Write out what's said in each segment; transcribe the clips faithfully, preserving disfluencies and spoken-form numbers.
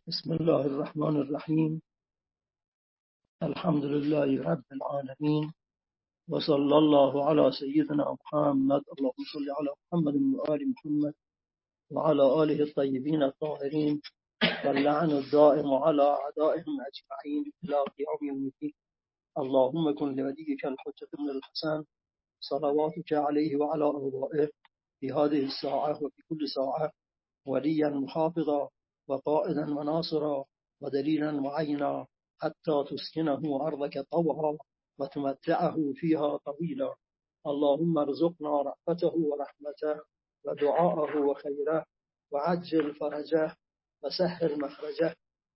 بسم الله الرحمن الرحیم. الحمد لله رب العالمین و صلی الله علی سیدنا محمد. اللهم صل علی محمد و آل محمد و علی آله الطیبین الطاهرین و اللعن الدائم علی اعدائهم اجمعین الی یوم الدین. اللهم کن لولیک الحجة بن الحسن صلواتك عليه وعلى آبائه في هذه الساعة وفي كل ساعة وليا محافظا وقائدا وناصرا ودليلا معينا حتى تسكنه أرضك طوعا وتمتعه فيها طويلا. اللهم ارزقنا رأفته ورحمته ودعاءه وخيره وعجل فرجه وسهل مخرجه.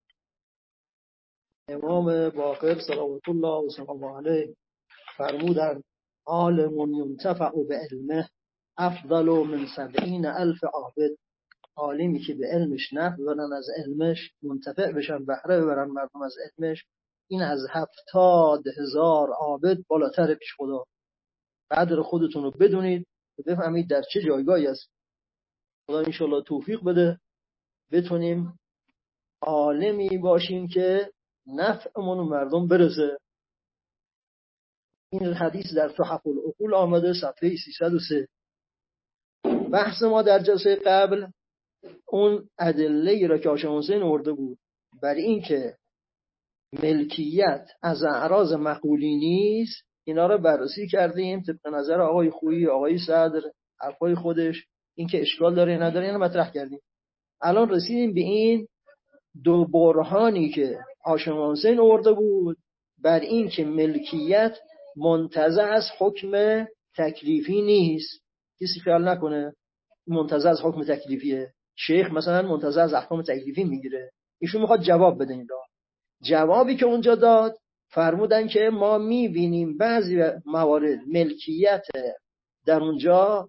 امام باقر صلوات الله وسلامه علیه فرمودند: عالم ينتفع بعلمه افضل من سبعین الف عابد. عالمی که به علمش نفع ببرن، از علمش منتفع بشن، بهره ببرن مردم از علمش، این از هفتاد هزار عابد بالاتر پیش خدا. قدر خودتون رو بدونید و بفهمید در چه جایگاهی هست. خدا انشالله توفیق بده بتونیم عالمی باشیم که نفعمون و مردم برسه. این حدیث در تحف العقول آمده، صفحه سیصد و سه. بحث ما در جلسه قبل اون ادله را که هاشم حسین آورده بود بر این که ملکیت از اعراض مقولی نیست، اینا رو بررسی کردیم طبق نظر آقای خویی، آقای صدر، حرفای خودش، این که اشکال داره نداره اینو مطرح کردیم. الان رسیدیم به این دو برهانی که هاشم حسین آورده بود بر این که ملکیت منتزع از حکم تکلیفی نیست. کسی خیال نکنه منتزع از حکم تکلیفیه. شیخ مثلا منتزع از احکام تکلیفی میگیره. ایشون میخواد جواب بده. این را جوابی که اونجا داد فرمودن که ما میبینیم بعضی موارد ملکیت در اونجا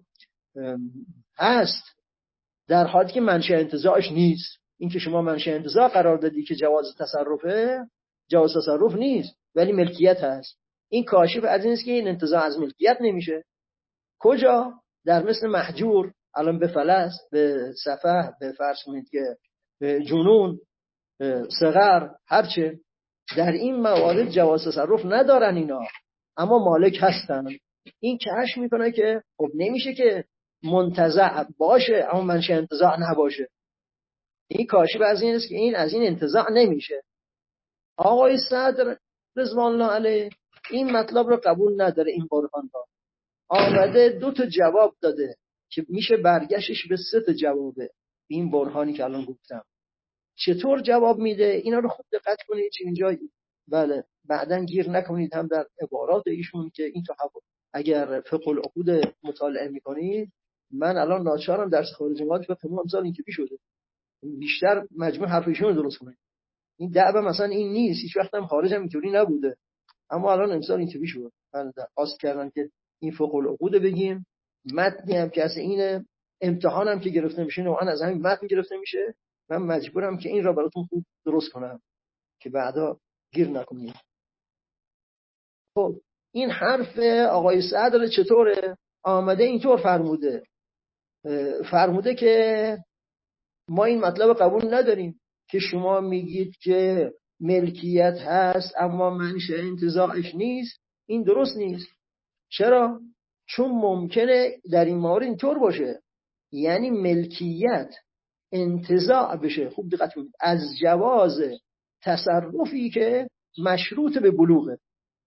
هست در حالی که منشأ انتزاعش نیست. این که شما منشأ انتزاع قرار دادی که جواز تصرفه، جواز تصرف نیست ولی ملکیت هست. این کاشف از این است که این انتزاع از ملکیت نمیشه. کجا؟ در مثل محجور، الان به فلس، به سفه، به فرض کنید که به جنون، صغر، هرچه در این موارد جواز تصرف ندارن اینا، اما مالک هستن. این کشف میکنه که خب نمیشه که منتزع باشه اما منشأ انتزاع نباشه. این کاشف از این است که این از این انتزاع نمیشه. آقای صدر رضوان الله علیه این مطلب رو قبول نداره. این برهان ها آمده دو تا جواب داده که میشه برگشتش به سه تا جوابه. این برهانی که الان گفتم چطور جواب میده اینا رو خوب دقت کنید. اینجا بله بعدن گیر نکنید هم در عبارات ایشون که این تا اگر فقه العقود مطالعه میکنید، من الان ناچارم درس خارج ماد فقه امسال این که شده بیشتر مجموع حرف ایشون رو درست کنید. این دعوه مثلا این نیست، هیچ وقت هم خارج هم اینطوری نبوده، اما الان امسال این که شده. من قصد کردم که این فقه العقود بگیم، متنی هم که از این امتحان هم که گرفته میشه نوعا از همین متن گرفته میشه. من مجبورم که این را براتون خوب درست کنم که بعدا گیر نکنید. خب این حرف آقای صدر چطوره؟ آمده اینطور فرموده فرموده که ما این مطلب قبول نداریم که شما میگید که ملکیت هست اما منشأ انتزاعش نیست. این درست نیست. چرا؟ چون ممکنه در این مورد اینطور باشه، یعنی ملکیت انتزاع بشه، خوب دقت کنید، از جواز تصرفی که مشروط به بلوغه.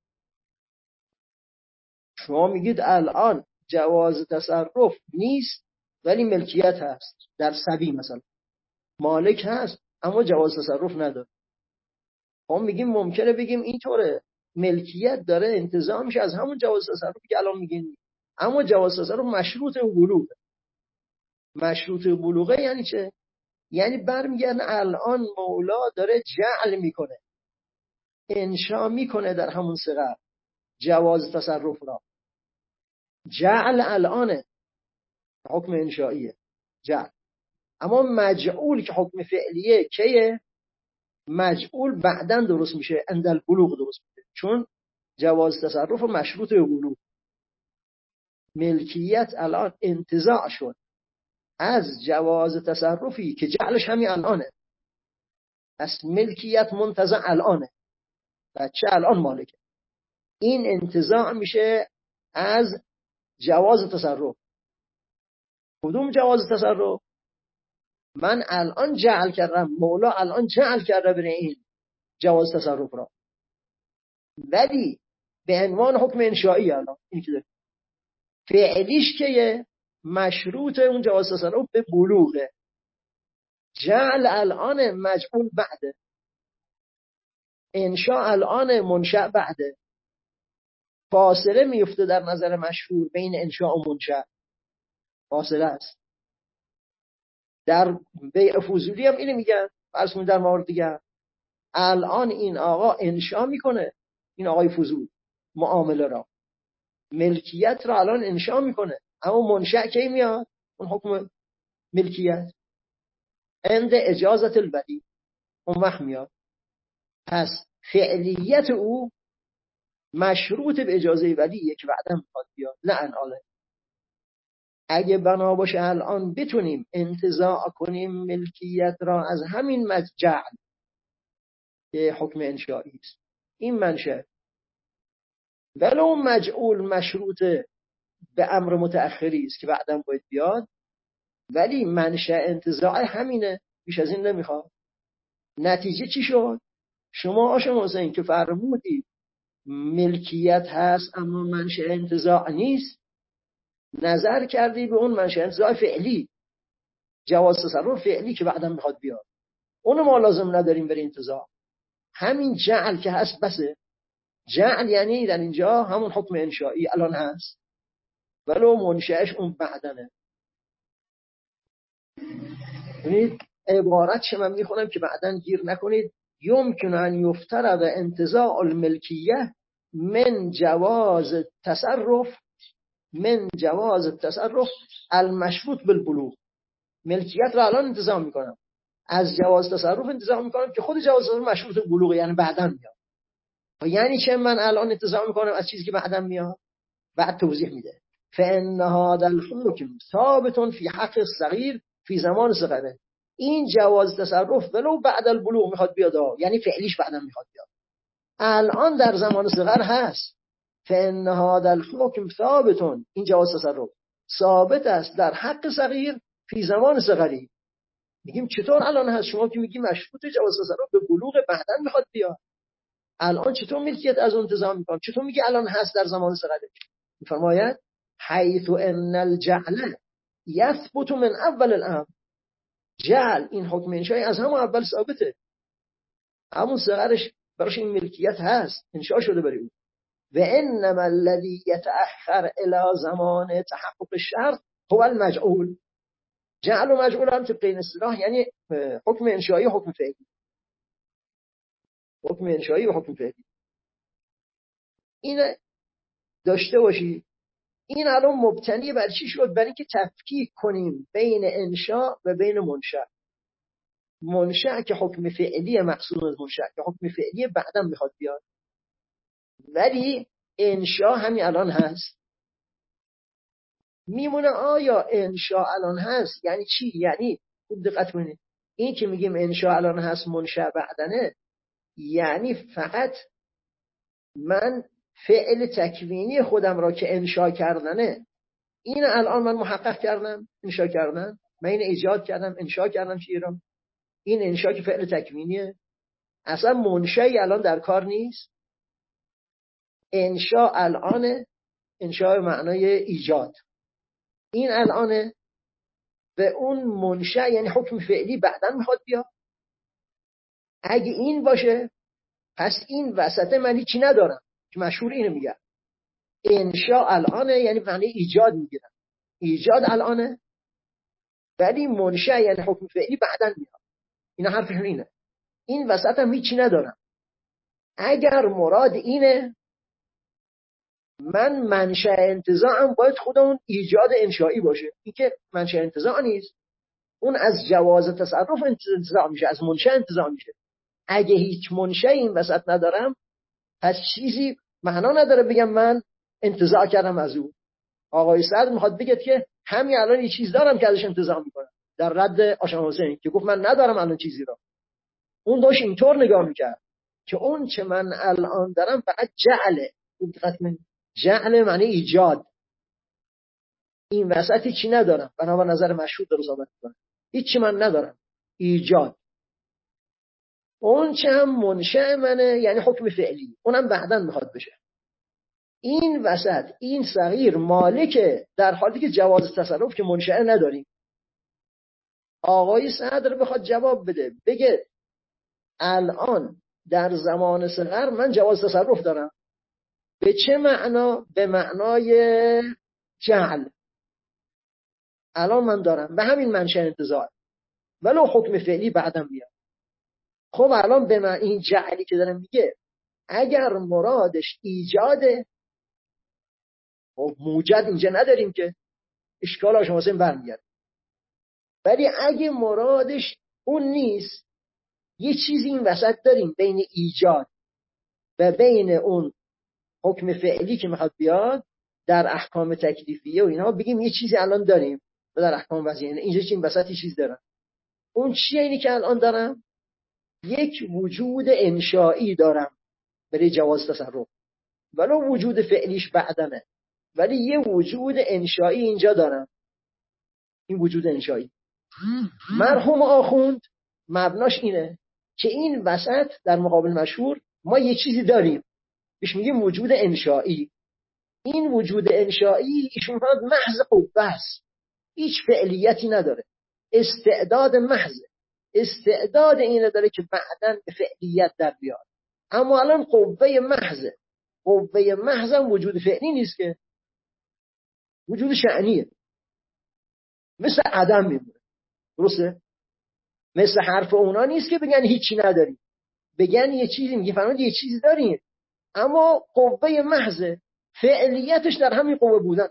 شما میگید الان جواز تصرف نیست ولی ملکیت هست. در صبی مثلا مالک هست اما جواز تصرف نداره. ما میگیم ممکنه بگیم اینطوره، ملکیت داره انتزاع میشه از همون جواز تصرفی که الان میگین، اما جواز تصرف مشروط به بلوغه. مشروط به بلوغه یعنی چه؟ یعنی برمیگردن الان مولا داره جعل میکنه، انشا میکنه در همون صغر جواز تصرف را. جعل الانه حکم انشائیه جعل، اما مجعول که حکم فعلیه کیه؟ مجعول بعدن درست میشه، عند البلوغ درست میشه، چون جواز تصرف مشروط به بلوغ. ملکیت الان انتزاع شد از جواز تصرفی که جعلش همین الانه. پس ملکیت منتزع الانه، بچه الان مالکه. این انتزاع میشه از جواز تصرف. کدوم جواز تصرف؟ من الان جعل کردم، مولا الان جعل کرده بر این جواز تصرف را، ولی به عنوان حکم انشائی الان این که فعلیش که مشروط اون جواز تصرف به بلوغه. جعل الان مجعول بعده، انشاء الان منشأ بعده. فاصله میفته در نظر مشهور بین انشاء و منشأ، فاصله است. در بیع فضولی هم اینو میگن، فرض کنید در مورد دیگه الان این آقا انشاء میکنه، این آقای فضول معامله را، ملکیت را الان انشاء میکنه، اما منشأ کی میاد؟ اون حکم ملکیت عند اجازت الولی اون وقت میاد. پس فعلیت او مشروط به اجازه ولیه که بعدا میخواد بیاد، نه الان. اگه بنا باشه الان بتونیم انتزاع کنیم ملکیت را از همین مجعل که حکم انشایی است، این منشأ، ولو مجعول مشروط به امر متأخری است که بعدا باید بیاد، ولی منشأ انتزاع همینه، بیش از این نمیخواد. نتیجه چی شد؟ شما آشم حسین که فرمودید ملکیت هست اما منشأ انتزاع نیست، نظر کردی به اون منشأ انتزاع فعلی، جواز تصرف فعلی که بعدا میخواد بیاد، اونو ما لازم نداریم برای انتزاع. همین جعل که هست بسه. جعل یعنی در اینجا همون حکم انشایی الان هست، ولو منشأش اون بعدنه. ببینید عبارت چه من میخونم که بعداً گیر نکنید. یمکن ان یفترض انتزاع الملکیه من جواز تصرف من جواز تصرف المشروط بالبلوغ. ملکیت را الان انتزاع میکنم، از جواز تصرف انتزاع میکنم که خود جواز تصرف مشروط بالبلوغ، یعنی بعداً میاد. یعنی چه من الان انتزاع میکنم از چیزی که بعداً میاد؟ بعد توضیح میده. فإن هذا الحكم ثابت في حق الصغير في زمان صغره. این جواز تصرف ولو بعد البلوغ میخواد بیاد، یعنی فعلیش بعدا میخواد بیاد، الان در زمان صغر هست. فإن هذا الحكم ثابت، این جواز تصرف ثابت است در حق صغیر فی زمان صغری. میگیم چطور الان هست؟ شما که میگی مشروط جواز تصرف به بلوغ بعدا میخواد بیاد، الان چطور ملکیت از اون انتزاع میکنم؟ چطور میگی الان هست در زمان صغری؟ میفرماید حیث ان الجعل یثبت من اول الامر. جعل این حکم انشایی از همون اول ثابته، همون صغرش براش این ملکیت هست، انشا شده برای اون. و انما الذي يتأخر الى زمان تحقق الشرط هو المجعول. جعل و مجعول هم طبق این اصطلاح یعنی حکم انشایی و حکم فعلی. حکم انشایی و حکم فعلی این داشته باشی. این الان مبتنی بر چی شد؟ برای اینکه تفکیک کنیم بین انشاء و بین منشأ. منشأ که حکم فعلی مقصود از منشأ که حکم فعلی بعدا میخواد بیاد، ولی انشاء همین الان هست. میمونه آیا انشاء الان هست یعنی چی؟ یعنی خوب دقت کنید، این که میگیم انشاء الان هست منشأ بعدنه، یعنی فقط من فعل تکوینی خودم را که انشاء کردنه، این الان من محقق کردم، انشاء کردم، من این ایجاد کردم، انشاء کردم شیرم، این انشاء که فعل تکوینیه، اصلا منشأی الان در کار نیست. انشاء الان، انشاء معنای ایجاد، این الانه، و اون منشأ یعنی حکم فعلی بعداً میخواد بیاد. اگه این باشه پس این وسط من هیچی ندارم که مشهور اینو میگه انشاء الانه یعنی معنی ایجاد میگیرم، ایجاد الانه، ولی منشأ یعنی حکم فعلی بعداً میاد. اینا حرفشون اینه، این وسط هم هیچی ندارم. اگر مراد اینه من منشأ انتزاعم باید خود اون ایجاد انشایی باشه، این که منشأ انتزاع نیست، اون از جواز تصرف انتزاع میشه، از منشأ انتزاع میشه. اگه هیچ منشأ این وسط ندارم پس چیزی معنا نداره بگم من انتزاع کردم از اون. آقای سعد میخواد بگه که همین الان یه چیز دارم که ازش انتزاع میکنم، در رد آشان حسین که گفت من ندارم الان چیزی را. اون داشت اینطور نگاه میکرد که اون چه من الان دارم فقط جعله. جعل معنی ایجاد. این وسط چی ندارم، بنابر نظر مشهور در صحبت میکنم هیچی من ندارم، ایجاد. اون چه هم منشأ منه یعنی حکم فعلی، اونم بعداً میخواد بشه. این وسط این صغیر مالکه، در حالی که جواز تصرف که منشأ نداریم. آقای صدر بخواد جواب بده بگه الان در زمان صغر من جواز تصرف دارم، به چه معنا؟ به معنای جعل. الان من دارم، به همین منشأ انتزاع، ولو حکم فعلی بعدم بیاد. خب الان به من این جعلی که دارم میگه اگر مرادش ایجاده، خب موجد اینجا نداریم که، اشکال هاش مثلا برمیاد. ولی اگه مرادش اون نیست، یه چیزی این وسط داریم بین ایجاد و بین اون حکم فعلی که میخواد بیاد در احکام تکلیفیه و اینا، بگیم یه چیزی الان داریم و در احکام وضعیه اینجا چی این وسطی چیز دارم. اون چیه اینی که الان دارم؟ یک وجود انشایی دارم برای جواز تصرف، ولو وجود فعلیش بعدمه، ولی یه وجود انشایی اینجا دارم. این وجود انشایی مرحوم آخوند مبناش اینه که این وسط در مقابل مشهور ما یه چیزی داریم بهش میگیم وجود انشایی. این وجود انشایی ایشون فراد محض قوه است، هیچ فعلیتی نداره، استعداد محض، استعداد اینه داره که بعداً به فعلیت در بیاد. اما الان قوه محض، قوه محض هم وجود فعلی نیست که، وجود شأنیه، مثل عدم میمونه. درسته؟ مثل حرف اونا نیست که بگن هیچی نداریم، بگن یه چیزی، میگه فرمود یه چیزی داریم اما قوه محض، فعلیتش در همین قوه بودنش.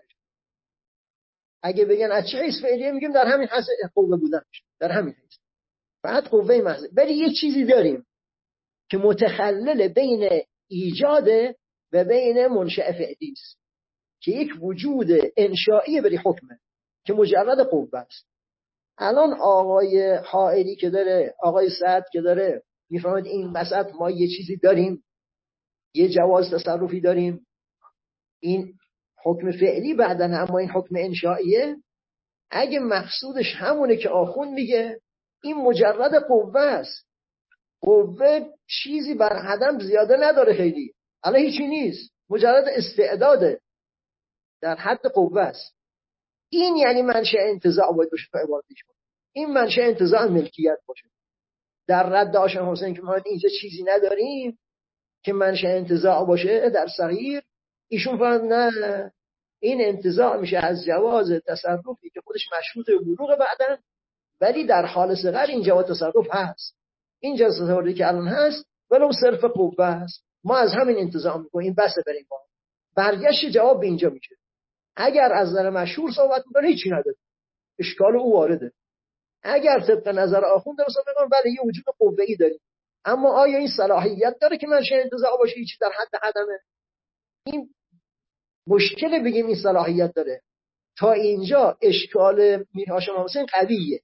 اگه بگن از چه حیث فعلیه، میگیم در همین حیث قوه بودنش، در همین حیث. فقط قوه محض. ولی یه چیزی داریم که متخلل بین ایجاد و بین منشأ فعلی است، که یک وجود انشایی بری حکمه که مجرد قوه است. الان آقای حائری که داره، آقای سعد که داره میفهمد این وسط ما یه چیزی داریم، یه جواز تصرفی داریم، این حکم فعلی بعدن، اما این حکم انشائیه. اگه مقصودش همونه که آخون میگه، این مجرد قوه است. قوه چیزی بر عدم زیاده نداره، خیلی الان هیچی نیست، مجرد استعداده، در حد قوه است. این یعنی منشأ انتزاع باید باشه تا عبارتش باشه. این منشأ انتزاع ملکیت باشه. در رد هاشم حسین که ما اینجا چیزی نداریم که منشأ انتزاع باشه در صغیر، ایشون فرمود نه، این انتزاع میشه از جواز تصرفی که خودش مشروط بلوغ بعدن، ولی در حال صغر این جواز تصرف هست. این جواز تصرفی که الان هست ولو صرف قوه هست، ما از همین انتزاع میکنیم، بس بریم ما. برگشت جواب به اینجا میشه. اگر از نظر مشهور صحبت میکنه هیچی نداره، اشکال او وارده. اگر طبق نظر آخوند صحبت میکنه بله یه وجود قوه‌ای داریم، اما آیا این صلاحیت داره که منشأ انتزاع باشه هیچی در حد عدمه؟ این مشکل بگیم این صلاحیت داره. تا اینجا اشکال میر هاشم حسین قویه.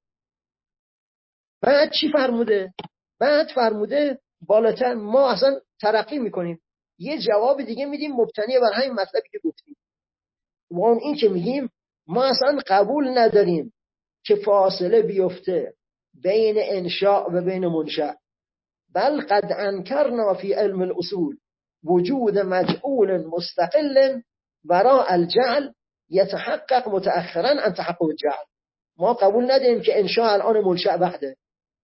بعد چی فرموده؟ بعد فرموده بالاتر ما اصلا ترقی میکنیم، یه جواب دیگه میدیم مبتنی بر همین مطلبی که گفتیم. و اون این که میگیم ما اصلا قبول نداریم که فاصله بیفته بین انشاء و بین منشأ، بل قد انکرنا فی علم الاصول وجود مجعول مستقل وراء الجعل یتحقق متأخرا عن تحقق الجعل. ما قبول نداریم که انشاء الان منشأ بعده،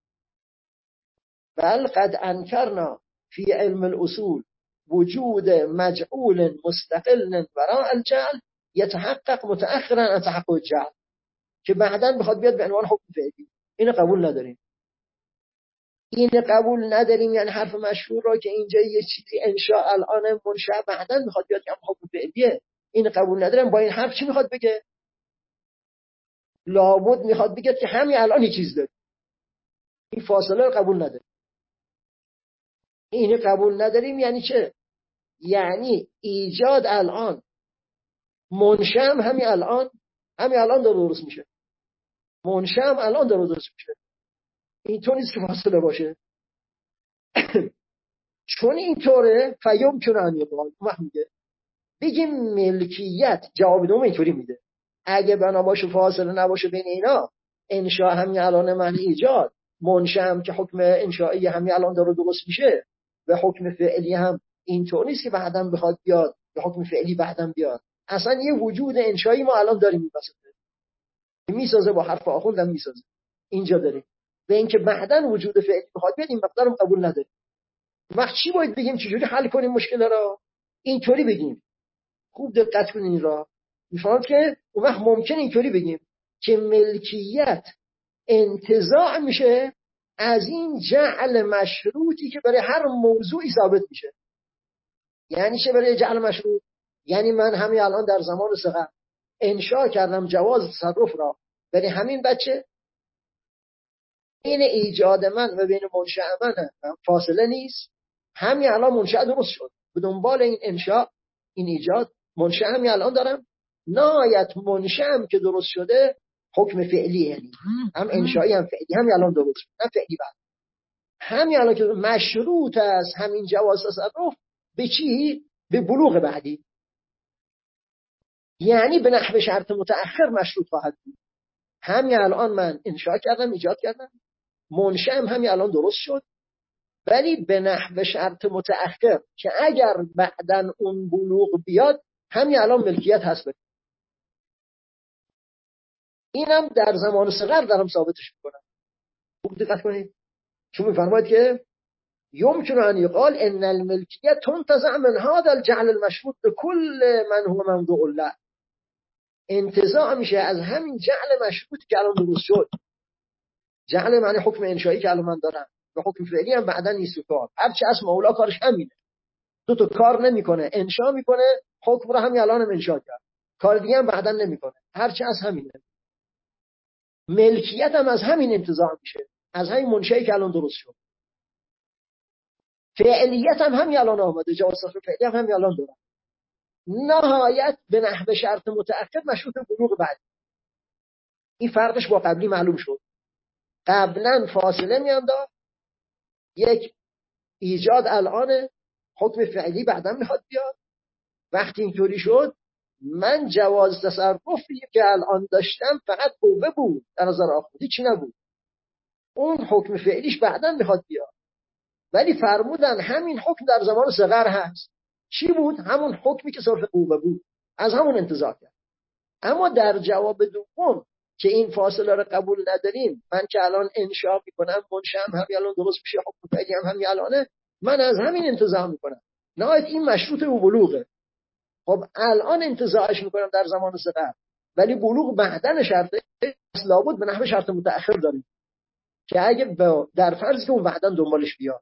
بل قد انکرنا فی علم الاصول وجود مجعول مستقل وراء الجعل یتحقق متأخرا عن تحقق الجعل، که بعداً بخواد بیاد به عنوان حکم فعلی. اینو قبول نداریم. این قبول نداریم یعنی حرف مشهور را که اینجا یه چیزی انشاء الان منشأ بعداً میخواد بیاد که حکم فعلیه، این قبول نداریم. با این حرف چی میخواد بگه؟ لابد میخواد بگه که همین الان یه چیز داره. این فاصله رو قبول نداریم. این قبول نداریم یعنی چه؟ یعنی ایجاد الان، منشأ هم همین الان، همین الان داره درست میشه، منشأ هم الان داره درست میشه. این تو نیست که فاصله باشه. چون اینطوره فیوم کنن یقال میگه بگیم ملکیت. جواب دوم اینطوری میده اگه بنا باشه فاصله نباشه بین اینا، انشاء همین الان من ایجاد، منشأ هم که حکم انشایی همین الان داره درست میشه و حکم فعلی هم اینطور نیست که بعداً بخواد بیاد یا حکم فعلی بعداً بیاد. اصلا یه وجود انشایی ما الان داریم میبسته میسازه با حرف آخوندم میسازه اینجا داریم و اینکه بعداً وجود فعلی بخواد بیاد این مقدارم قبول نداریم. وقت چی باید بگیم؟ چجوری حل کنیم مشکل را؟ اینطوری بگیم. خوب دقت کنین را میفهمید که اون وقت ممکن اینطوری بگیم که ملکیت انتزاع میشه از این جعل مشروطی که برای هر موضوعی ثابت میشه. یعنی چه برای جعل مشروط؟ یعنی من همین الان در زمان صغر انشاء کردم جواز تصرف را برای همین بچه، بین ایجاد من و بین منشأ من فاصله نیست، همین الان منشأ درست شد، به دنبال این انشاء این ایجاد منشأ همین الان دارم، نهایت منشأ هم که درست شده حکم فعلی، یعنی هم انشایی هم فعلی همین الان درست شد، نه فعلی بعد، همین الان که مشروط است همین جواز تصرف به چی؟ به بلوغ بعدی، یعنی به نحو شرط متأخر مشروط خواهد بود. همین الان من انشاء کردم ایجاد کردم، منشأ هم همین الان درست شد، ولی به نحو شرط متأخر که اگر بعداً اون بلوغ بیاد همین الان ملکیت هست. اینم در زمان صغر دارم ثابتش میکنم. خوب دقت کنید چون میفرماید که يمكن ان يقال ان الملكيه تنتزع من هذا الجعل المشروط بكل من هو موضوع له. انتزاع میشه از همین جعل مشروط که الان درست شد. جعل معنی حکم انشایی که الان من دارم و حکم فعلی هم بعداً نیست کار. هرچی از مولا کارش همینه. دو تا کار نمیکنه، انشا میکنه، حکم رو همین الان هم انشا کرد. کار دیگه هم بعداً نمیکنه. هرچی از همینه. ملکیت هم از همین انتزاع میشه. از همین منشایی که الان درست شد. فعلیت هم همین الان آمده، جواز تصرف فعلی هم همین الان دارم. نهایت به نحو شرط متأخر مشروط بلوغ بعد. این فرقش با قبلی معلوم شد. قبلا فاصله میانداخت، یک ایجاد الان، حکم فعلی بعدا میخواد بیاد. وقتی اینطوری شد من جواز تصرفی که الان داشتم فقط قوه بود در نظر آخوندی، چی نبود. اون حکم فعلیش بعدا میخواد بیاد، ولی فرمودن همین حکم در زمان صغر هست. چی بود؟ همون حکمی که صرف قوه بود، از همون انتزاع کرد. اما در جواب دوم که این فاصله رو قبول نداریم، من که الان انشاء میکنم منشأ هم همین الان درست میشه، حکم فعلی هم همین الانه، من از همین انتزاع میکنم، نهایت این مشروط به بلوغه. خب الان انتزاعش میکنم در زمان صغر، ولی بلوغ بعدن شرطه، پس لابد به نحو شرط متأخر داریم که اگه در فرض که اون بعدن دنبالش بیاد.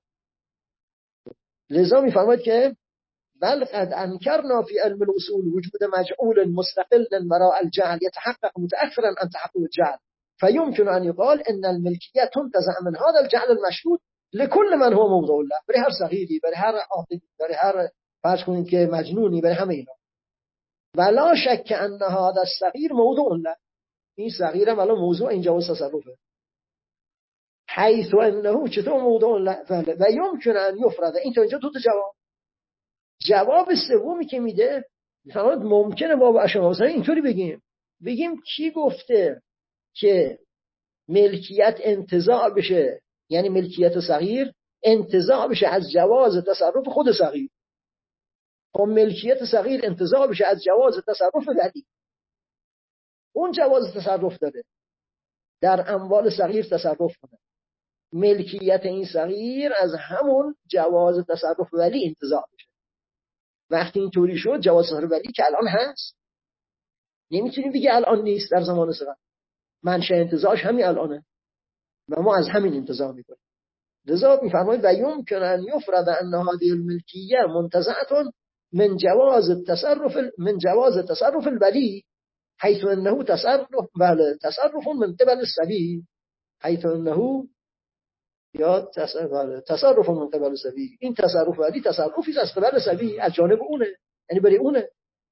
لذا میفرماید که بل قد انکرنا فی علم الاصول وجود مجعول مستقل وراء الجعل يتحقق متأخرا عن تحقق الجعل فيمكن ان يقال ان الملكيه تنتزع من هذا الجعل المشروط لكل من هو موضوع له. برای هر صغیری، برای هر عاقلی، برای هر فرض کنید که مجنونی، برای همه اینا. ولا شک ان هذا الصغير موضوع له. این صغیر هم الان موضوع این جواز تصرفه. حيث انه چطور موضوع له و يمكن ان يفرض. این تا اینجا دو تا جواب. جواب سومی که میده میفرماید ممکنه بابا اشعار اینطوری بگیم بگیم کی گفته که ملکیت انتزاع بشه، یعنی ملکیت صغیر انتزاع بشه از جواز تصرف خود صغیر. خب ملکیت صغیر انتزاع بشه از جواز تصرف ولی اون جواز تصرف داره، در اموال صغیر تصرف کنه، ملکیت این صغیر از همون جواز تصرف ولی انتزاع بشه. وقتی اینطوری شد جواز تصرف ولی که الان هست، نمیتونیم بگی الان نیست، در زمان صغر منشأ انتزاعش همین الانه و ما از همین انتزاع میکنیم. لذا میفرماید و یمکن ان یفرض ان هذه الملکیه منتزعه من جواز التصرف من جواز تصرف الولی حيث انه تصرف بله تصرف من قبل الصبي حيث انه یا تصرف تصرف من قبل الصبي. این تصرف ولی تصرفی از قبل صبی، از جانب اونه، یعنی برای اونه.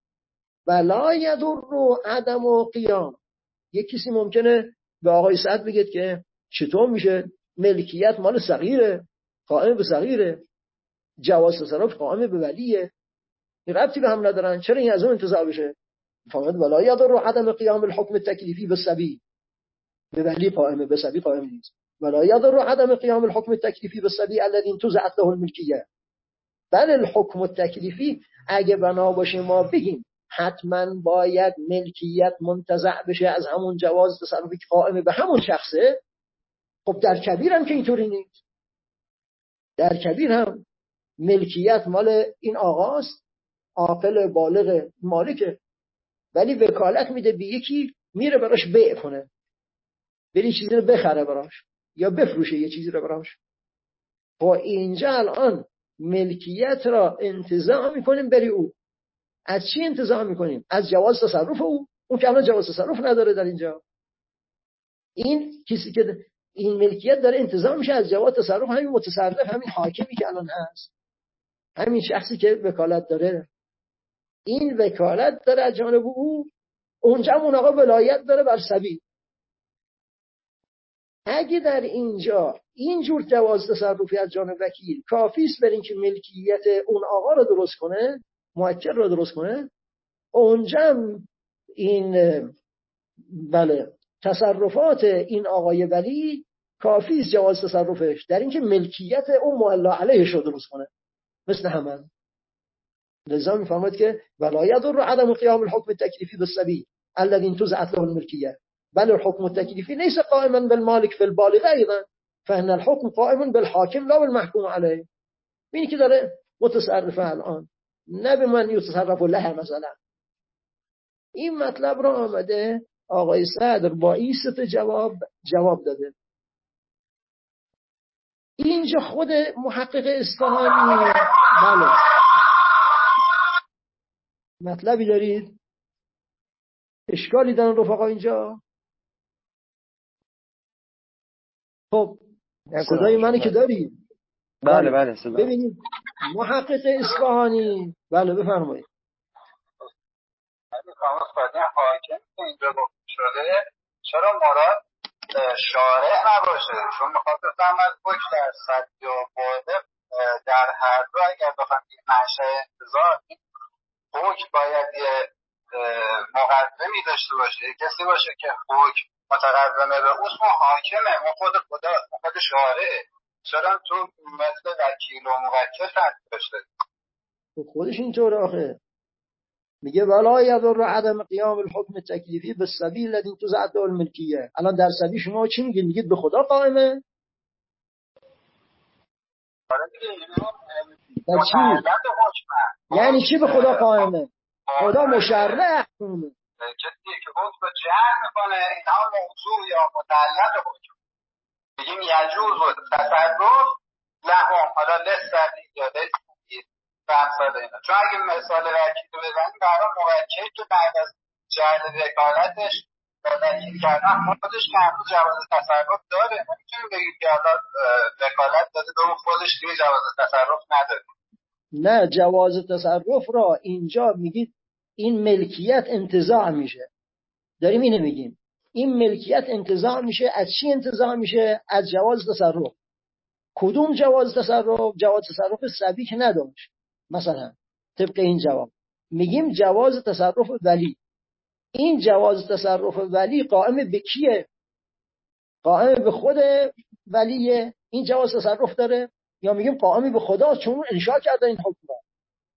ولا یضر عدم قیام. یک کسی ممکنه به آقای سعد بگید که چطور میشه ملکیت مال صغیره، قائم به صغیره. جواز تصرف قائم به ولیه. این ربطی به هم ندارن. چرا این از اون انتزاع بشه؟ فهمت؟ ولا یضر عدم قیام الحكم التکلیفی بالصبی، به ولی قائم، به صبی قائم نیست. ولا یضر عدم قیام الحكم التکلیفی بالصبی الذي انتزعت له الملکیه. بل الحكم التکلیفی اگه بنا باشه ما بگیم حتما باید ملکیت منتزع بشه از همون جواز تصرفی که قائم به همون شخصه، خب در کبیر هم که اینطوری نیست. در کبیر هم ملکیت مال این آقاست، عاقل بالغ مالکه، ولی وکالت میده به یکی میره براش بیع کنه، بری چیزی رو بخره براش یا بفروشه یه چیزی رو براش. با اینجا الان ملکیت را انتزاع میکنیم بری او. از چی انتزاع میکنیم؟ از جواز تصرف او. اون که الان جواز تصرف نداره در اینجا. این کسی که این ملکیت داره انتزاع میشه از جواز تصرف همین متصرف، همین حاکمی که الان هست، همین شخصی که وکالت داره. این وکالت داره از جانب او، اونجا اون آقا ولایت داره بر صبی. اگه در اینجا اینجور جواز تصرفی از جانب وکیل کافی است برای اینکه ملکیت اون آقا رو درست کنه، موکل رو درست کنه، اونجا این بله تصرفات این آقای ولی کافی است جواز تصرفش در اینکه ملکیت اون معلا علیهش رو درست کنه، مثل همان. لذا میفهمد که ولا یضر عدم قیام الحكم التکلیفی بالصبی الذي انتزعت له الملكيه بل الحكم التكليفي ليس قائما بالمالك في البالغ ايضا فان الحكم قائم بالحاكم لا بالمحكوم عليه. ببینید که داره متصرفه الان، نه به من یتصرف له. مثلا این مطلب رو آمده آقای صدر با این سه جواب جواب داده. اینجا خود محقق اصفهانی بله مطلبی دارید؟ اشکالی دارن رفقا اینجا؟ خب صدای منی که دارید؟ بله بله صدا. ببینید محقق اصفهانی بله بفرمایید. میخوام خواهد حاکم که اینجا گفت شده چرا مراد شارع نباشه؟ چون میخواد بفهمد حکم در صدی و بالغ در هر دو اگر بخوام این منشأ انتزاع حکم باید یه مقدمی داشته باشه، کسی باشه که حکم متقدمه به اون حاکمه، اون خود خدا، اون خود شارعه. چرا تو مثل وکیل و موکل فرق داشته؟ خودش اینطوره آخه. میگه ولا یضر عدم قیام الحكم التکلیفی بالصبی الذي انتزعت له الملکیه. الان در صبی شما چی میگید؟ میگید به خدا قائمه؟ در چی؟ یعنی چی به خدا قائمه؟ خدا مشرع احکامه. کسی که حکم رو جهر میکنه اینها موضوع یا متعلق حکم. بگیم یجوز و تصرف لهم، حالا لستردی یا لستردی فهمساده اینا. چون اگه مثال وکیل رو بزنیم برای موکل که بعد از جهر وکالتش وکیل کردن خودش که هنوز جواز تصرف داره، نمیتونیم بگیم که حالا وکالت داده به اون خودش دیگه جواز تصرف نداره. نه، جواز تصرف را اینجا میگید این ملکیت انتزاع میشه. داریم اینو میگیم این ملکیت انتزاع میشه. از چی انتزاع میشه؟ از جواز تصرف. کدوم جواز تصرف؟ جواز تصرف صبی که نداشت. مثلا طبق این جواب میگیم جواز تصرف ولی. این جواز تصرف ولی قائم به کیه؟ قائم به خود ولیه. این جواز تصرف داره، یا میگیم قائم به خدا چون انشاء کرده این حکم را.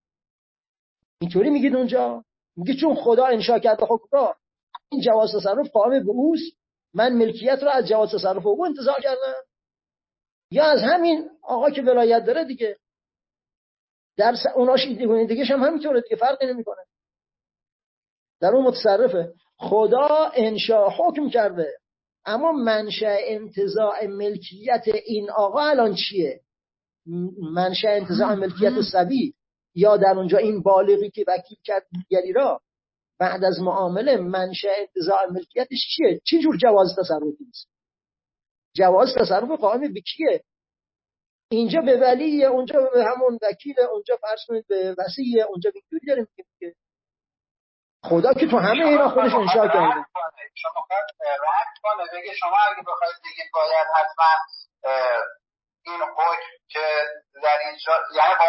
اینطوری میگید اونجا؟ میگه چون خدا انشاء کرده حکم را این جواز تصرف قائم به اوست، من ملکیت را از جواز تصرف او انتزاع کردم. یا از همین آقا که ولایت داره دیگه، در س... اوناش دیگه هم همینطوره دیگه، فرقی نمیکنه. در اون متصرفه. خدا انشاء حکم کرده، اما منشأ انتزاع ملکیت این آقا الان چیه؟ منشأ انتزاع ملکیت صبی، یا در اونجا این بالغی که وکیل کرد دیگری را بعد از معامله منشأ انتزاع ملکیتش چیه؟ چه جور جواز تصرفی است؟ جواز تصرف قائم به کیه؟ اینجا به ولیه، اونجا به همون وکیل، اونجا فرض کنید به وصیه، اونجا به اینجوری داریم که خدا که تو همه اینا خودش انشاء کرده. شما باید رد کنه بگه شما اگه بخواید دیگه باید حتما این حکم که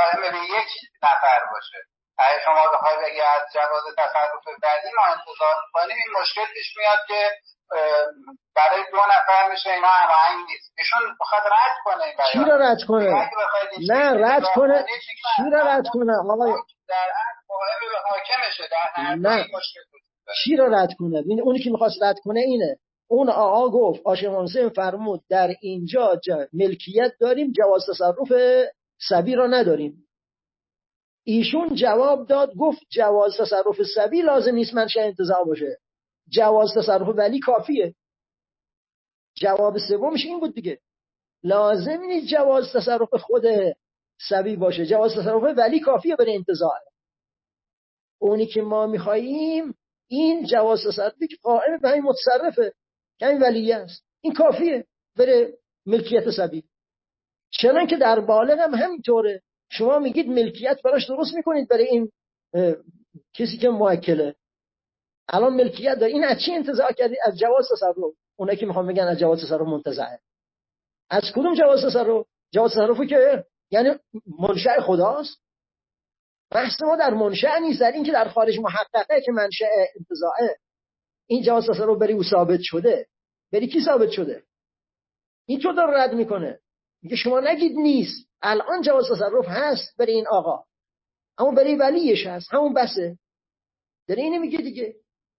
قائم به یک نفر باشه. اگه شما بخوای بگی از جواز تصرف بعدی ما انتظار می‌کنیم، این مشکل پیش میاد که برای دو نفر میشه اینا هماهنگ نیست. ایشون بخواد رد کنه این بیان. چی را رد کنه؟ نه رد کنه. چی را رد کنه آقای؟ در اصل قائم به حاکمشه، در هر دو این مشکل بود. چی را رد کنه؟ این اونی که می‌خواست رد کنه اینه. اون آقا گفت عاشق حسین فرمود در اینجا ملکیت داریم، جواز تصرف صبی را نداریم. ایشون جواب داد گفت جواز تصرف صبی لازم نیست منشأ انتزاع باشه، جواز تصرف ولی کافیه. جواب سومش این بود دیگه، لازم نیست جواز تصرف خود صبی باشه، جواز تصرف ولی کافیه برای انتزاع. اونی که ما میخواییم این جواز تصرفی که قائم به این متصرفه که این ولیه است، این کافیه برای ملکیت صبی. چنان که در بالغ هم همینطوره. شما میگید ملکیت براش درست میکنید برای این کسی که موکله. الان ملکیت داره، این از چی انتزاع کردید؟ از جواز تصرف. اونایی که میخوان بگن از جواز تصرف منتزعه، از کدوم جواز تصرف؟ جواز تصرفی که یعنی منشأ خداست. بحث ما در منشأ نیست، در این که در خارج محققه که منشأ انتزاعه. این جواز تصرف بری او ثابت شده، بری کی ثابت شده؟ این تو داره رد میکنه، میگه شما نگید نیست، الان جواز تصرف هست برای این آقا، اما برای ولیش هست، همون بسه. داره اینو میگه دیگه.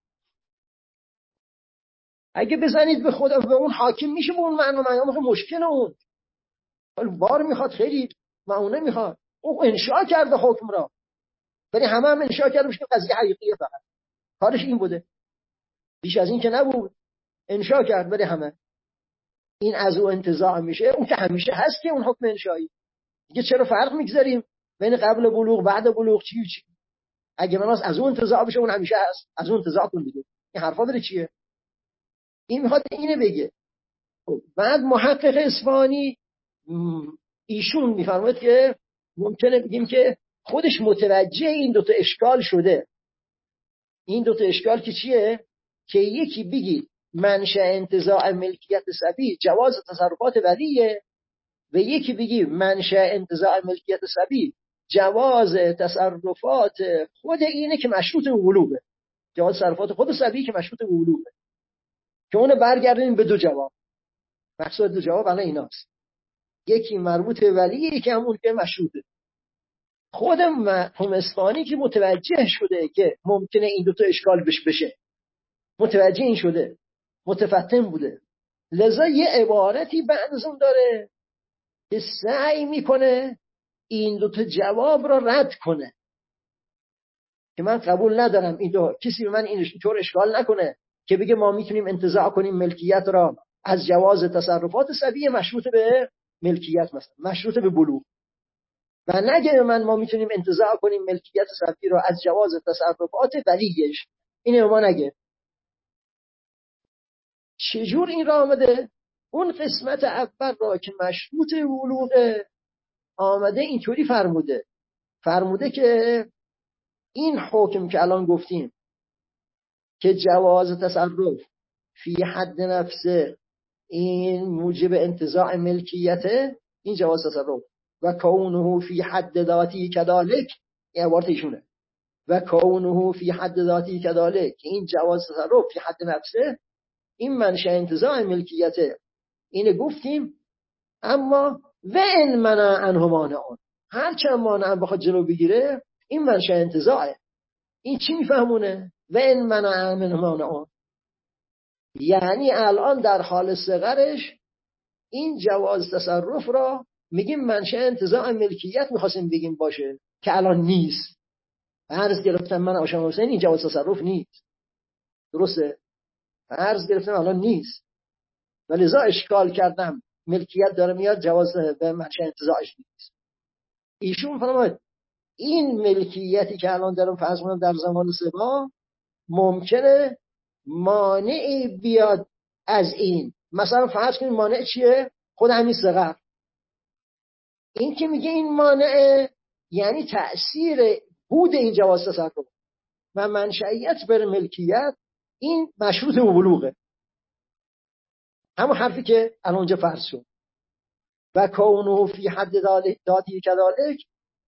اگه بزنید به خدا به اون حاکم میشه، به اون معنا معنا مشکل اون ولی بار میخواد، خیلی معونه میخواد. او انشاء کرده حکم را، ولی همه هم انشاء کرده میشه قضیه حقیقیه، فقط کارش این بوده، بیش از این که نبود. انشاء کرد برای همه. این از او انتزاع میشه، اون که همیشه هست که اون حکم انشایی دیگه. چرا فرق میگذاریم بین قبل بلوغ بعد بلوغ چی و چی؟ اگه مناس از اون انتزاع بشه اون همیشه هست، از اون انتزاع کن دیگه. این حرفا داره چیه؟ این میخواد اینه بگه. بعد محقق اصفهانی ایشون میفرماید که ممکنه بگیم که خودش متوجه این دوتا اشکال شده. این دوتا اشکال که چیه؟ که یکی بگید منشأ انتزاع ملکیت صبی جواز تصرفات ولیه، و یکی بگی منشأ انتزاع ملکیت صبی جواز تصرفات خود اینه که مشروط به بلوغه، جواز تصرفات خود صبی که مشروط به بلوغه. که اون برگردیم به دو جواب. مقصود دو جواب الان ایناست، یکی مربوط به ولیه، یکی همون که مشروطه. خود مرحوم اصفهانی که متوجه شده که ممکنه این دوتا اشکال بش بشه، متوجه این شده، متفطن بوده، لذا یه عبارتی بعد از اون داره که سعی میکنه این دوتا جواب را رد کنه، که من قبول ندارم این دو کسی به من اینطور اشکال نکنه که بگه ما میتونیم انتزاع کنیم ملکیت را از جواز تصرفات صبی مشروط به ملکیت، مثلا مشروط به بلوغ، و نگه من ما میتونیم انتزاع کنیم ملکیت صبی را از جواز تصرفات ولیش. اینه ما نگه. چجور این را آمده؟ اون قسمت اول را که مشروط به بلوغ آمده اینطوری فرموده فرموده که این حکم که الان گفتیم که جواز تصرف فی حد نفسه این موجب انتزاع ملکیته، این جواز تصرف، و کونه فی حد ذاتی کذالک، این عبارت ایشونه، و کونه فی حد ذاتی کذالک، این جواز تصرف فی حد نفسه این منشأ انتزاع ملکیته، اینه گفتیم. اما و ان منع عنه مانعون، هر چند مانع بخواد جلو بگیره این منشأ انتزاعه. این چی میفهمونه؟ و ان منع عنه مانعون، یعنی الان در حال صغرش این جواز تصرف را میگیم منشأ انتزاع ملکیت میخواستیم بگیم باشه، که الان نیست. فرض گرفتم من عاشق حسین این جواز تصرف نیست، درسته؟ فرض گرفتم الان نیست، ولذا اشکال کردم ملکیت داره میاد جواز به منشأ انتزاعش نیست. ایشون فرمود این ملکیتی که الان دارم فرض کنم در زمان سبا ممکنه مانعی بیاد از این. مثلا فرض کنیم مانع چیه؟ خود همین صغر. این که میگه این مانع یعنی تأثیر بود این جواز تصرف و منشأیت بر ملکیت، این مشروط به بلوغه، همون حرفی که الان اونجا فرض شد. و کونه فی حد داتی کذالک،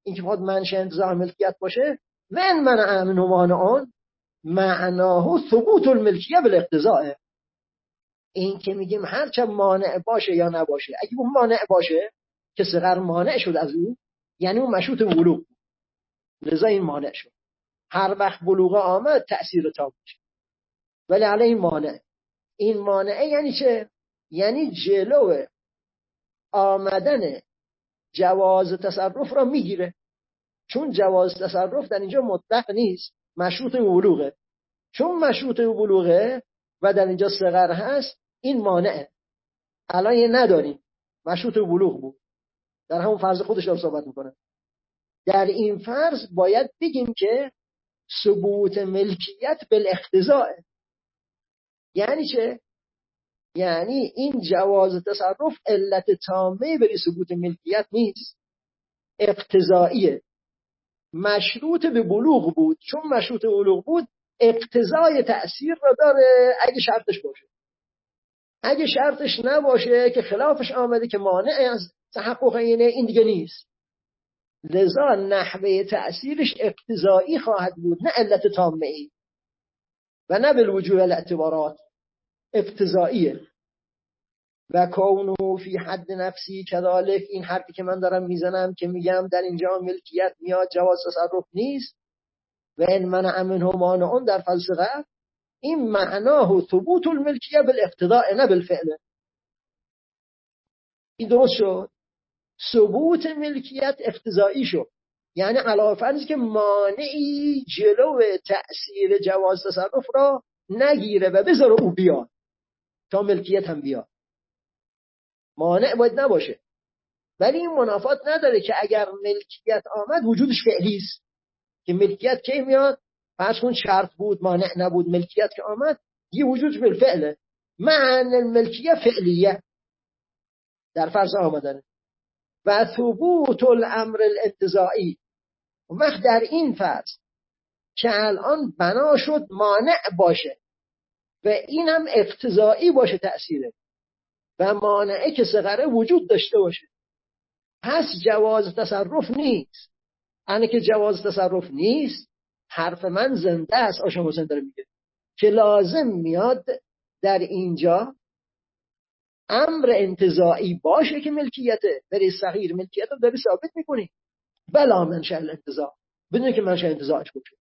این که بخواد منشأ انتزاع ملکیت باشه، من منع منه مانع معناه ثبوت الملکیه بالاقتضاء. این که میگیم هر چه مانع باشه یا نباشه، اگه اون مانع باشه که صغر مانع شد از او، یعنی اون مشروط بلوغ، لذا این مانع شد. هر وقت بلوغ آمد تأثیر تام میشه. ولی علی این مانع، این مانع یعنی چه؟ یعنی جلو آمدن جواز تصرف را میگیره، چون جواز تصرف در اینجا مطلق نیست، مشروط بلوغه. چون مشروط بلوغه و در اینجا صغر هست، این مانعه. الان یه نداریم، مشروط بلوغ بود، در همون فرض خودش داره صحبت میکنه. در این فرض باید بگیم که ثبوت ملکیت بالاقتضاء. یعنی چه؟ یعنی این جواز تصرف علت تامه برای ثبوت ملکیت نیست، اقتضائیه. مشروط به بلوغ بود، چون مشروط به بلوغ بود اقتضای تأثیر را داره اگه شرطش باشه. اگه شرطش نباشه که خلافش آمده که مانع از تحقق اینه، این دیگه نیست. لذا نحوه تأثیرش اقتضایی خواهد بود، نه علت تامه ای و نه بالوجوه الاعتبارات، اقتضاییه. و کونه فی حد نفسی کذالک، این حرفی که من دارم میزنم که میگم در اینجا ملکیت میاد جواز تصرف نیست، و این منع منه مانع در فلسفه، این معناه ثبوت الملکیه بالاقتضاء نه بالفعل. این درست شد. ثبوت ملکیت اقتضایی شد، یعنی علاوه فرض که مانعی جلو تأثیر جواز تصرف را نگیره و بذاره او بیاد تا ملکیت هم بیاد. مانع باید نباشه، ولی این منافات نداره که اگر ملکیت آمد وجودش فعلی است. که ملکیت کی میاد؟ فرض کن شرط بود، مانع نبود، ملکیت که آمد یه وجودش بالفعله. معنی الملکیه فعلیه در فرض آمدن. و ثبوت الامر الانتزاعی، وقت در این فرض که الان بنا شد مانع باشه و این هم اقتضایی باشه تأثیره، و مانعه که صغره وجود داشته باشه، پس جواز تصرف نیست. اینه که جواز تصرف نیست، حرف من زنده است. آشام حسین داره میگه که لازم میاد در اینجا امر انتزاعی باشه که ملکیته، برای صغیر ملکیت رو داری ثابت میکنی بلا منشأ الانتزاع، بدون که منشأ انتزاعش باشه.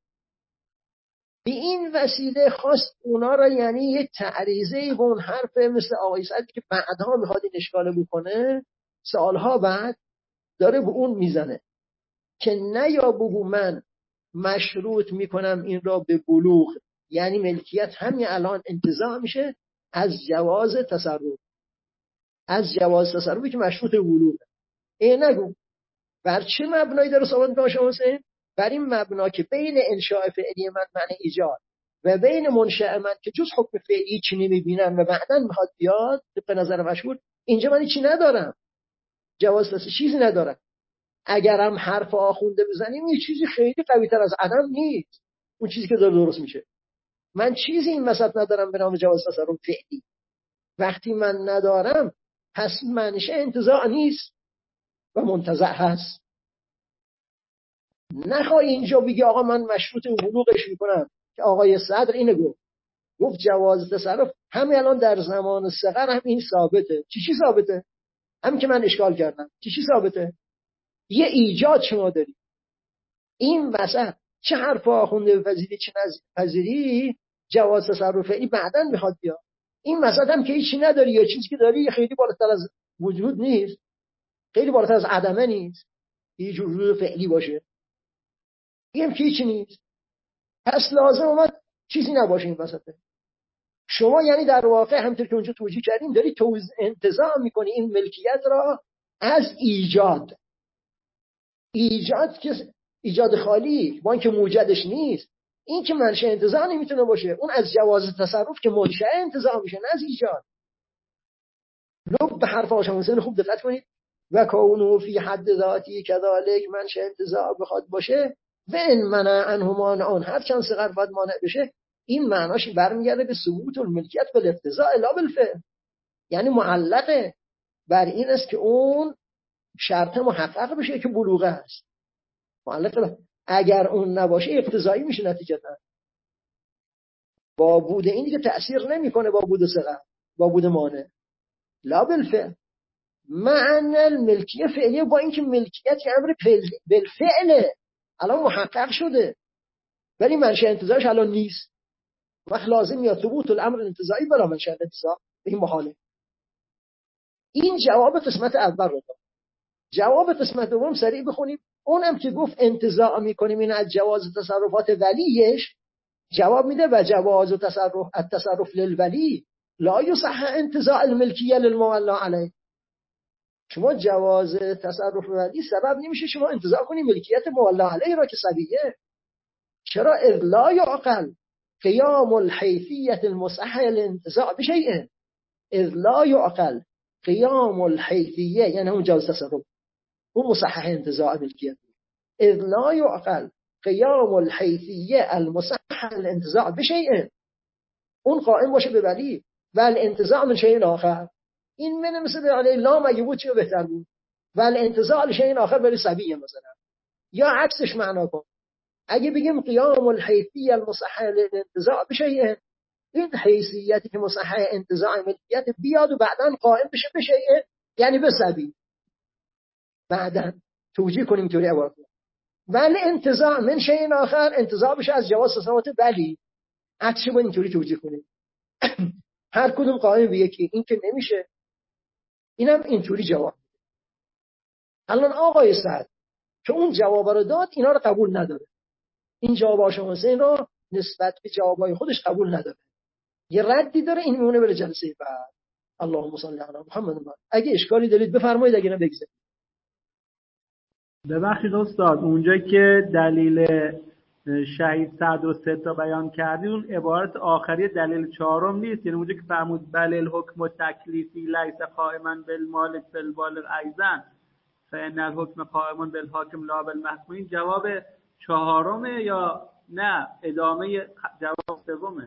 به این وسیله خواست اونا را، یعنی یه تعریضه به اون حرف مثل آقای سعدی که بعدها میخواد این اشکال بکنه، سالها بعد داره به اون میزنه که نه یا بگو من مشروط میکنم این را به بلوغ، یعنی ملکیت همین الان انتزاع میشه از جواز تصرف، از جواز تصرفی که مشروط بلوغه. این نگو. بر چه مبنایی داره صحبت میکنه شما حسین؟ بر این مبنا که بین انشاء فعلی من معنی ایجاد و بین منشأ من که جز حکم فعلی چی نمیبینم و بعداً میخواد بیاد، به نظر مشهور اینجا من چی ندارم، جواز تصرف چیزی ندارم. اگرم حرف آخونده بزنیم یه چیزی خیلی قوی تر از عدم نیست، اون چیزی که داره درست میشه. من چیزی این وسط ندارم به نام جواز تصرف فعلی. وقتی من ندارم پس منشأ انتزاع نیست و منتزع هست. نخوای اینجا بگی آقا من مشروط بلوغش میکنم، که آقای صدر اینو گفت، گفت جواز تصرف همین الان در زمان صغر هم این ثابته. چی چی ثابته؟ همین که من اشکال کردم. چی چی ثابته؟ یه ایجاد شما داری. این وسط چه حرف آخونده بپذیری چه نپذیری، جواز تصرف فعلی بعداً میخواد بیاد. این وسط هم که هیچی نداری، یا چیزی که داری خیلی بالاتر از وجود نیست، خیلی بالاتر از عدمه نیست، هیچ وجود فعلی باشه، این که هیچی نیست. پس لازم اومد چیزی نباشه این وسطه. شما یعنی در واقع همونطور که اونجا توجیه کردیم داری توز انتزاع میکنی این ملکیت را از ایجاد. ایجاد که ایجاد خالی با اینکه موجدش نیست، این که منشأ انتزاع نمیتونه باشه. اون از جواز تصرف که منشأ انتزاع میشه، نه از ایجاد. لب به حرف آشام حسین خوب دقت کنید. و کونه فی حد ذاتی کذالک، منشأ انتزاع بخواد باشه و ان منع عنه مانع، هر چند صغر باید مانع بشه، این معناش برمیگرده به ثبوت الملکیت بالاقتضاء لا بالفعل. یعنی معلقه بر این است که اون شرط محقق بشه که بلوغه است. معلق اگر اون نباشه اقتضایی میشه نتیجتا. با بود این دیگه تأثیر نمیکنه با بود صغر، با بود مانع. لا بالفعل معنی الملکیه فعلیه، با اینکه ملکیت یه امر بالفعله الان محقق شده ولی منشأ انتزاعش الان نیست. وقت لازم یا ثبوت الامر انتزاعی بلا منشأ انتزاع، این محاله. این جواب قسمت اول رو داد. جواب قسمت دوم سریع بخونیم. اونم که گفت انتزاع میکنیم این از جواز تصرفات ولیش، جواب میده و جواز تصرف التصرف للولی لا یصح انتزاع الملکیه للمولى علیه. شما جواز تصرف ولی سبب نمیشه شما انتزاع کنی ملکیت مولا علیه را که صبیه. چرا؟ اذ لا یعقل قیام الحیثیت المصح الانتزاع بشیء. اذ لا یعقل قیام الحیثیه یعنی اون جواز تصرف، اون مصحح انتزاع ملکیت. اذ لا یعقل قیام الحیثیه المصح الانتزاع بشیء، اون قائم باشه به ولی و الانتزاع من شیء آخر. این من مثل به علی لا مگه بود چه بهتر بود؟ و الانتزاع لشیء آخر برای صبیه مثلا. یا عکسش معنا کن، اگه بگیم قیام الحیثیه المصح الانتزاع بشیء، این حیثیتی که مصحح انتزاع ملکیت بیاد و بعداً قائم بشه بشیء یعنی به صبی. بعداً توجیه کنیم توری عبارت. ولی انتزاع من شیء آخر انتزاع بشه از جواز تصرفات ولی، عکسش با اینطوری توجیه کنیم. هر کدوم قائم به یکی، این که نمیشه. اینم اینطوری جواب. الان آقای سعد که اون جواب رو داد اینا رو قبول نداره. این جواب شما حسین رو نسبت به جوابای خودش قبول نداره. یه ردی داره، این میمونه برای جلسه بعد. اللهم صل علی محمد. اگه اشکالی دارید بفرمایید، اگه نه بگذارید. ببخشید استاد، اونجا که دلیل شهید سعد رو سه تا بیان کردی اون عبارت آخری دلیل چهارم نیست؟ یعنی اونجا که فرمود بل الحکم تکلیفی لیس قائما بالمالک بالبالغ ایضا فان الحکم قائم بالحاکم لا بالمحکوم، این جواب چهارمه یا نه ادامه جواب سومه؟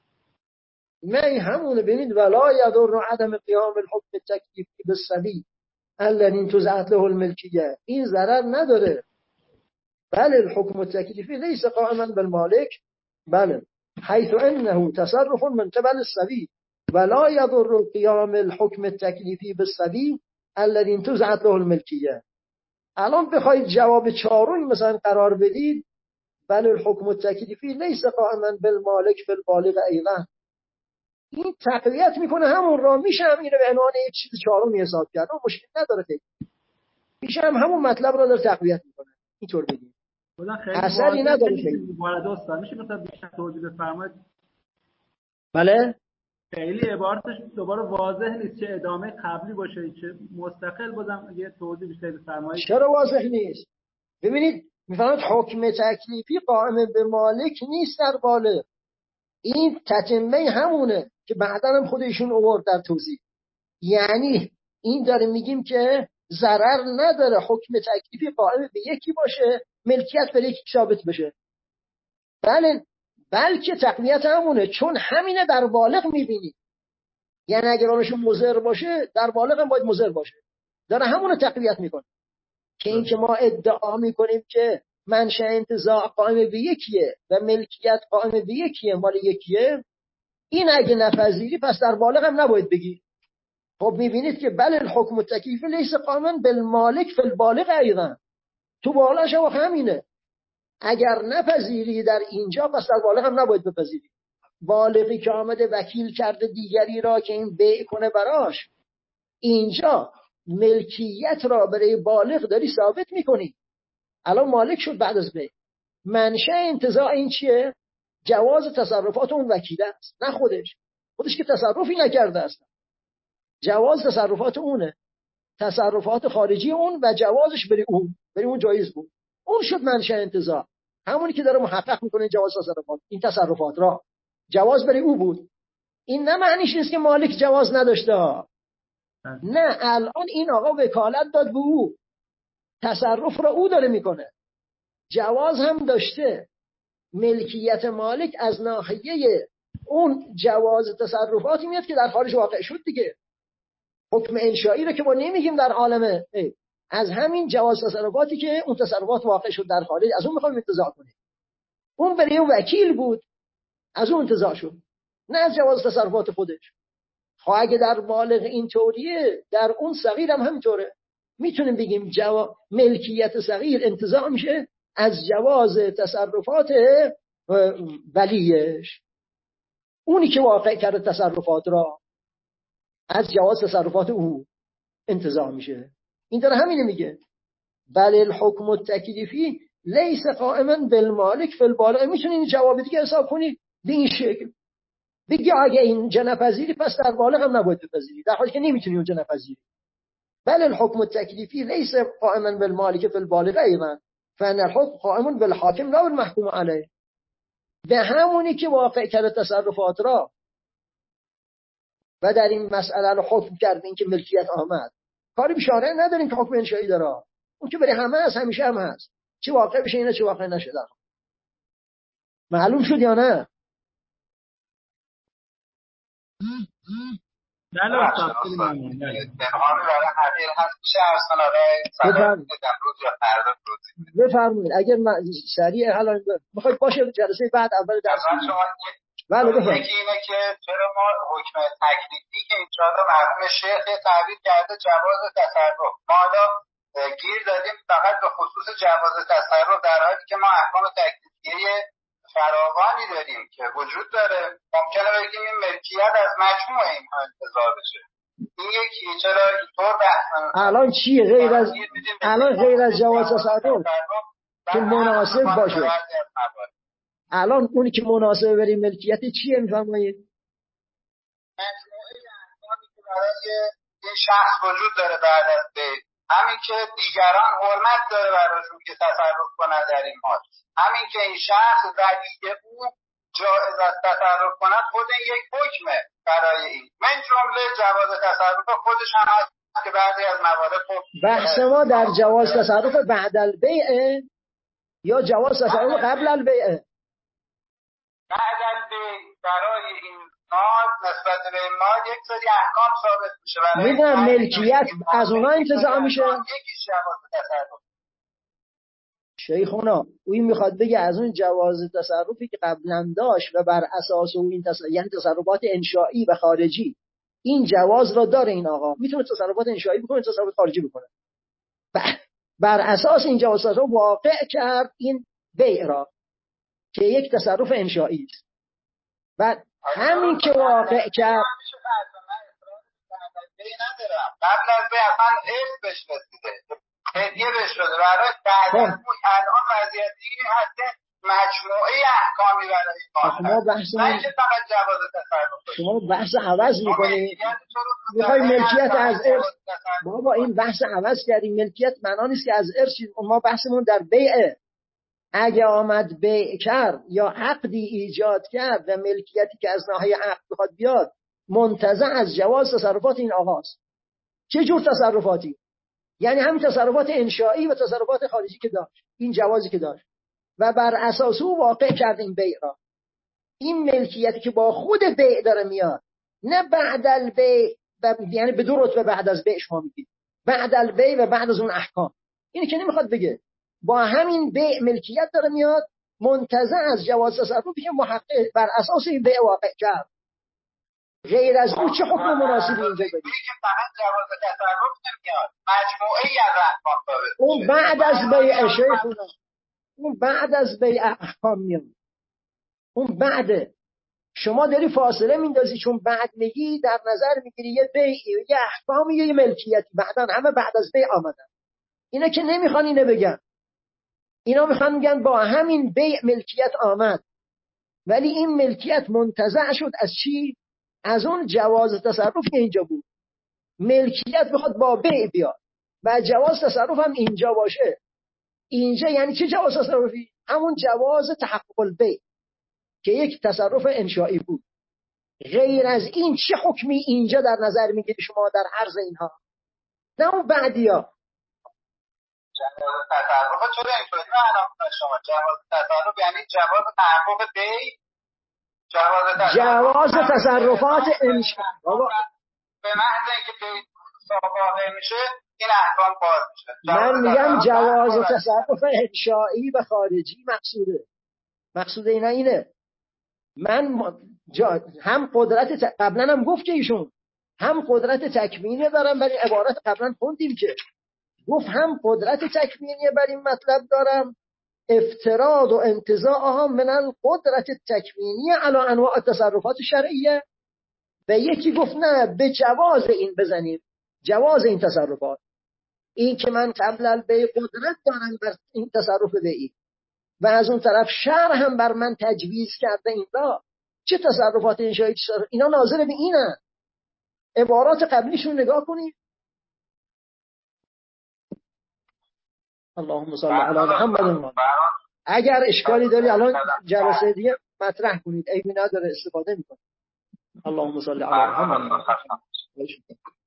نه همونه. ببینید ولا یضر عدم قیام الحکم تکلیفی بالصبی الذی تزعت له الملکیه، این ضرر نداره. بله الحكم التكليفي ليس قائما بالمالك بل حيث انه تصرف من قبل الصبي ولا يضر قيام الحكم التكليفي بالصبي الذي انتزعت له الملكية. الان بخواید جواب چهارم مثلا قرار بدید بل الحكم التكليفي ليس قائما بالمالك في البالغ ايضا، این تقویت میکنه همون را. میشه هم اینو به عنوان یک چیز چهارمی حساب کرد، مشکل نداره. خیلی میشه هم همون مطلب را در تقویت میکنه. اینطور بگیم اثری نداره. خیلی وارد استاد میشه مثلا بیشتر توضیح بفرمایید؟ بله خیلی عبارتش دوباره واضح نیست، چه ادامه قبلی باشه چه مستقل. بازم یه توضیح بیشتر بفرمایید. چرا واضح نیست؟ ببینید میفرماید حکم تکلیفی قائم به مالک نیست در بالغ. این تتمه همونه که بعدا هم خودشون آورد در توضیح. یعنی این داره میگیم که ضرر نداره حکم تکلیفی قائم به یکی باشه، ملکیت به یکی ثابت بشه. بله بلکه تقویت همونه، چون همینه در بالغ میبینی. یعنی اگر آنشون مضر باشه در بالغ هم باید مضر باشه. داره همونه تقویت میکنه که این که ما ادعا میکنیم که منشأ انتزاع قائم به یکیه و ملکیت قائم به یکیه، مال یکیه، این اگه نپذیری پس در بالغ هم نباید بگی. خب میبینید که بله الحکم التکلیفی لیس قائما بالمالک فی البالغ ایضا، تو بالغش هم همینه. اگر نپذیری در اینجا پس در بالغ هم نباید بپذیری. بالغی که آمده وکیل کرده دیگری را که این بیع کنه براش، اینجا ملکیت را برای بالغ داری ثابت میکنی. الان مالک شد بعد از بیع. منشأ انتزاع این چیه؟ جواز تصرفات اون وکیل است، نه خودش. خودش که تصرفی نکرده است. جواز تصرفات اونه، تصرفات خارجی اون و جوازش برای اون، برای اون جایز بود. اون شد منشأ انتزاع. همونی که داره محقق میکنه جواز تصرفات، این تصرفات را جواز برای او بود. این نه معنیش نیست که مالک جواز نداشته. نه، الان این آقا وکالت داد به او، تصرف را او داره میکنه، جواز هم داشته. ملکیت مالک از ناحیه اون جواز تصرفاتی میاد که در خارج واقع شد دیگه. حکم انشایی رو که ما نمیگیم در عالم از همین جواز تصرفاتی که اون تصرفات واقع شد در خارج از اون میخوایم انتزاع کنیم. اون برای اون وکیل بود، از اون انتزاع شد، نه از جواز تصرفات خودش. خب اگه در بالغ این طوریه، در اون صغیر هم همینطوره. میتونیم بگیم جوا... ملکیت صغیر انتزاع میشه از جواز تصرفات ولیش. اونی که واقع کرده تصرفات را از جواز تصرفات او انتزاع میشه. این داره همینه میگه بل الحکم التکلیفی لیس قائما بالمالک فی البالغ. میتونی این جواب دیگه حساب کنی به این شکل، بگی اگه این جنپذیری پس در بالغ هم نباید بپذیری، در حالی که نمیتونی اون جنپذیری. بل الحکم التکلیفی لیس قائما بالمالک فی البالغ ایضا فان الحکم قائم بالحاکم لا بالمحکوم علیه. به همونی که واقع کرده تصرفات را و در این مسئله رو حکم کردین که ملکیت آمد، کاری به شارع نداریم که حکم انشایی داره. اون که برای همه هست، همیشه هم هست، چه واقع بشه اینه چه واقع نشه. معلوم شد یا نه؟ بله استاد خیلی ممنون. بفرمایید. اگر سریع حالا میخواید باشه جلسه بعد اول درس بگید. بله بفرمایید. یکی اینه که چرا ما حکم تکلیفی که انشاءالله مرحوم شیخ تعبیر کرده جواز تصرف، ما حالا گیر دادیم فقط به خصوص جواز تصرف، در حالی که ما احکام تکلیفیه فراوانی داریم که وجود داره. ممکنه بگیم این ملکیت از مجموع اینها انتزاع بشه. این یکی چرا اینطور بحث الان چیه غیر از الان غیر از جواز تصرف که مناسب باشه؟ الان اونی که مناسب برای ملکیت چیه میفرمایید؟ مجموعه احکامی که برای این شخص وجود داره بعد از بید، همین که دیگران حرمت داره براشون که تصرف کنن در این مال، همین که این شخص ولی او جایز است تصرف کند، خود این یک حکمه برای این. من جمله جواز تصرف خودش هم هست که بعضی از موارد خب بحث ما در جواز تصرف بعد البیع یا جواز تصرف قبل البیع؟ بعد البیع برای این مال، نسبت به این مال یک سری احکام ثابت میشه. میدونم ملکیت از اونا انتزاع میشه. یکیش جواز تصرف. شیخونا این میخواد بگه از اون جواز تصرفی که قبلا داشت و بر اساس اون این تصرف... یعنی تصرفات انشایی و خارجی، این جواز را داره. این آقا میتونه تصرفات انشایی بکنه، تصرفات خارجی بکنه. بر اساس این جواز تصرف واقع کرد این بیع را که یک تصرف انشایی است. بعد همین که واقع کرد قبل از بیع اصلا اسم بهش رسیده، هدیه بهش شده، برای بعد از اون الان وضعیت این هست که مجموعه احکامی برای ما بحثمون نه که فقط جواز تصرف. شما بحث عوض میکنید، میخوای ملکیت از ارث. بابا این بحث عوض کردیم. ملکیت معنا نیست که از ارث. ما بحثمون در بیعه. اگه آمد بیع کرد یا عقدی ایجاد کرد و ملکیتی که از ناحیه عقد بخواد بیاد منتزع از جواز تصرفات این آقاست. چه جور تصرفاتی؟ یعنی همین تصرفات انشایی و تصرفات خارجی که داشت، این جوازی که داشت و بر اساس او واقع کرد این بیع را. این ملکیتی که با خود بیع داره میاد، نه بعد البیع، یعنی به دو رتبه بعد از بیع شما میگید، بعد البیع و بعد از اون احکام. اینی که نمیخواد بگه با همین بیع ملکیت داره میاد منتزع از جواز تصرفی که محقق بر اساس این بیع واقع کرد. غیر از اون چه حکم مناسبی اینجا بدید؟ فقط جواز تصرف نمیاد، مجموعه از احکام ثابت. اون بعد از بیع شیخونا، اون بعد از بیع احکام میاد. اون بعد شما داری فاصله میندازی، چون بعد میگی در نظر میگیری یه بیع، یه احکام، یه ملکیت، بعدن همه بعد از بیع آمدن. اینا که نمیخوان اینو بگن. اینا میخوان میگن با همین بیع ملکیت آمد، ولی این ملکیت منتزع شد از چی؟ از اون جواز تصرف که اینجا بود. ملکیت بخواد با بیع بیاد و جواز تصرف هم اینجا باشه. اینجا یعنی چه جواز تصرفی؟ همون جواز تحقق البیع که یک تصرف انشایی بود. غیر از این چه حکمی اینجا در نظر میگیری شما در عرض اینها؟ نه اون بعدیا. جواز تصرف چرا اینطوری معنا شما؟ جواز تصرف یعنی جواز تحقق بیع، جواز جواز تصرفات انشایی. به محض اینکه بیع واقع میشه این احکام باز میشه. من میگم جواز تصرف انشائی و خارجی مقصوده. مقصود اینا اینه. من جا هم قدرت ت... قبلا هم گفت که ایشون هم قدرت تکوینی دارم، ولی عبارت قبلا خوندیم که گفت هم قدرت تکوینی بر این مطلب دارم، افتراض و انتزاعها من القدرت تکوینی علی انواع التصرفات شرعیه، و یکی گفت نه به جواز این بزنیم، جواز این تصرفات. این که من قبل البیع قدرت دارم بر این تصرف بیعی و از اون طرف شرع هم بر من تجویز کرده این را، چه تصرفات انشایی تصرف اینا ناظر به اینه. عبارات قبلیشون نگاه کنید. اللهم صل علی محمد. اگر اشکالی داری الان جلسه دیگه مطرح کنید، عیبی نداره، استفاده میکنید. اللهم صل علی محمد.